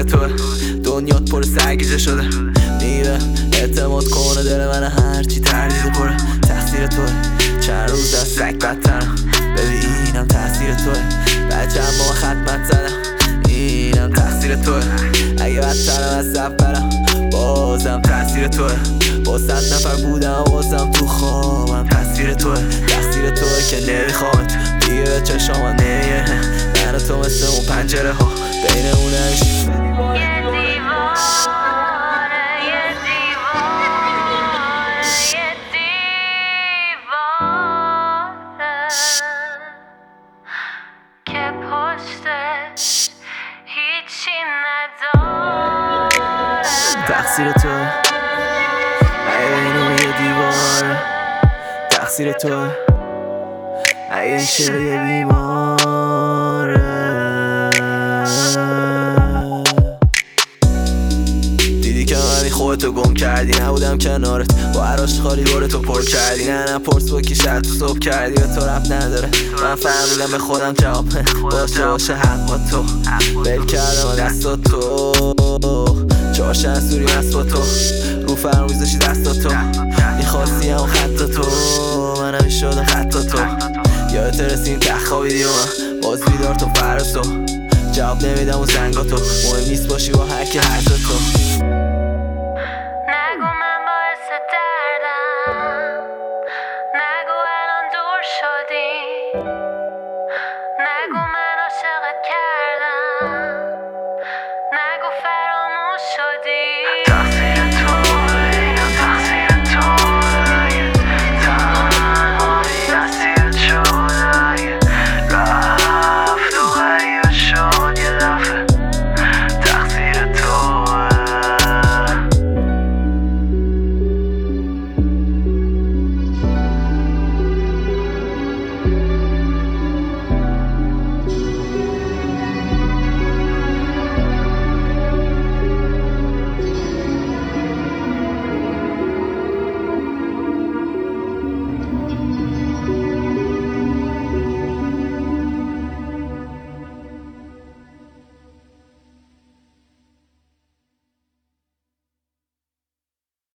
تقصیر توه. دنیات پر سرگیجه شده، میره اعتماد کنه دل من هرچی تردید پره. تقصیر توه، چند روز از سگ بدترم، ببینم تقصیر توه. بچه‌م با خدمت زدم، اینم تقصیر توه. اگه بدترم از سفرم، بازم تقصیر توه. با 100 نفر بودم بازم تو خوابم، تقصیر توه. تقصیر توه که نمیخوامت دیگه به چشام نمیه. من و تو مثل اون پنجره ها بینمونش که پشتش هیچی نداره. تقصیر توه، اگه اینو یه دیواره. تقصیر توه، اگه این شعر یه بیماره. دیدی که من خودتو گم کردی، نبودم کنارت با عراش خالی دورتو پر کردی. نه پرس با کی شد تو صبح کردی، به تو رب نداره. من فهمیدم به خودم جواب باشه باشه حق با تو. بل کردم و دستا تو چهارشن سوری مست با تو. رو فرموز داشتی دستا تو، میخواستی همون خط تو، منم شده خط تو. یادت رسیم که خوابیدی و من باز بیدار تو فرز تو. جواب نمیدم و زنگا تو، مهم نیست باشی با هر کی هر تو.